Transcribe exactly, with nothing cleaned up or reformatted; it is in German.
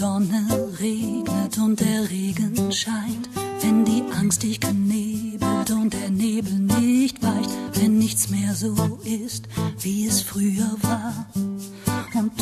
Sonne regnet und der Regen scheint, wenn die Angst dich knebelt und der Nebel nicht weicht, wenn nichts mehr so ist, wie es früher war.